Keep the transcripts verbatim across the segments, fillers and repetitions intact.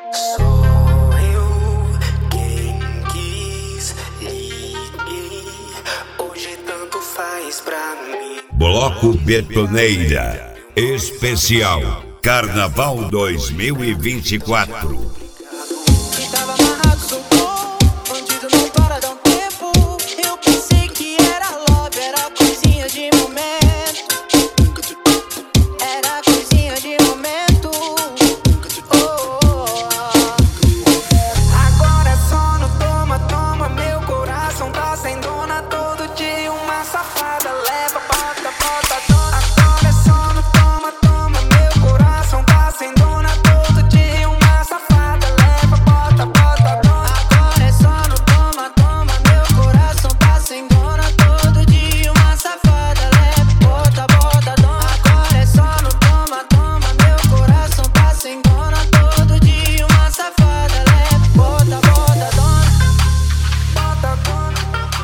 Sou eu quem quis ir, hoje tanto faz pra mim. Bloco Betoneira Especial Carnaval dois mil e vinte e quatro. Estava amarrado, soltou, bandido não para, dá um tempo. Eu pensei que era love, era coisinha de momento. Era coisinha de momento. Oh, oh, oh. Agora é só no toma, toma. Meu coração tá sem dona. Todo dia uma safada leva, bota, bota, dona. Agora é só no toma, toma. Meu coração tá sem dona. Todo dia uma safada leva, bota, bota, dona. Agora é só no toma, toma. Meu coração tá sem dona. Todo dia uma safada leva, bota, bota, dona. Agora é só no toma, toma. Meu coração tá sem dona. Todo dia uma safada leva, bota, bota, dona. Bota, dona.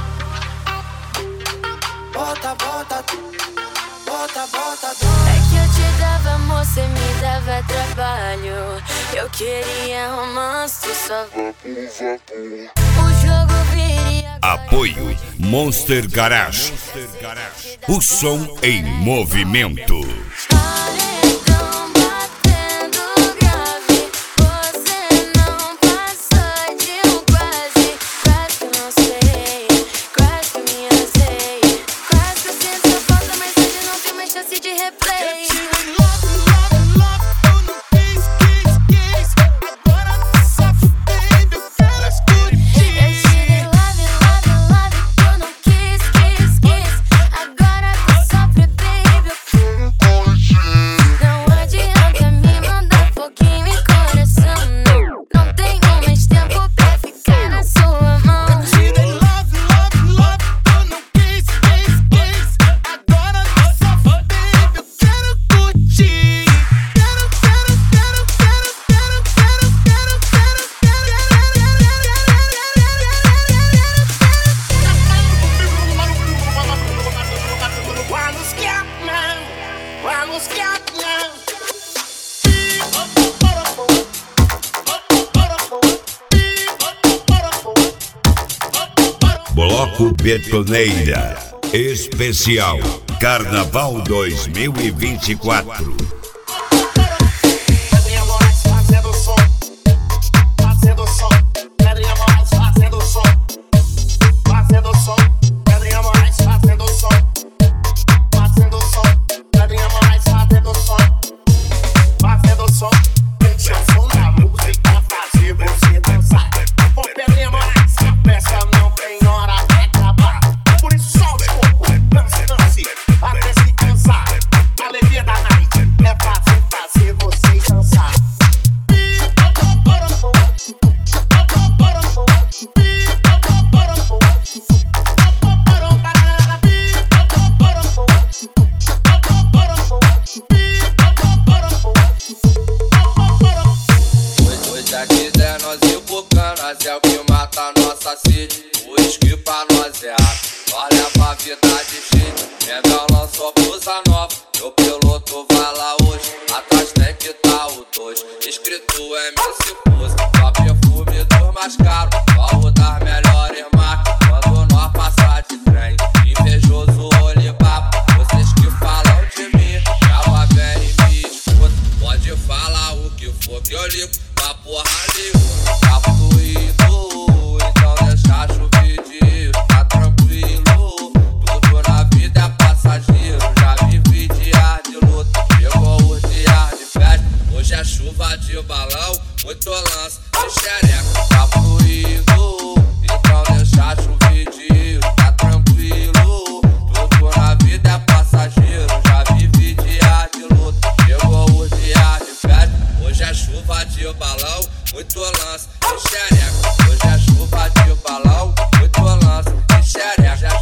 Bota, bota, bota, bota, dona. É que eu te dava amor, cê me dava trabalho. Eu queria romance, tu só o jogo viria. Apoio Monster Garage. O som em movimento. Paredão batendo grave. Você não passou de um quase. Quase que eu não sei, quase que eu me arrasei. Quase que eu sinto sua falta, mas hoje não tem mais chance de replay. Bloco Betoneira Especial Carnaval dois mil e vinte e quatro. Nós é o que mata a nossa sede. O uísque pra nós é água. Olha pra vida de jeito. Mengão lançou blusa nova. Meu piloto vai lá hoje. Atrás tem que tá o dois. Escrito M C Pose. Só perfume dos mais caros. Qual das melhores marcas. Quando nós passar de trem. Invejoso olipapo. Vocês que falam de mim. Ela vem e me escuta. Pode falar o que for que eu ligo. Pra porra nenhuma. Tá fluido, então deixa chuvidinho. Tá tranquilo, tudo na vida é passageiro. Já vivi dias de luta, chegou os dias de festa. Hoje é chuva de balão, muito lance de xereca. Tá fluido, então deixa chuvidinho. Tá tranquilo, tudo na vida é passageiro. Já vivi dias de luta, chegou os dias de festa. Hoje é chuva de balão, muito lance de xereca. Hoje é chuva de balão, muito lance de xereca.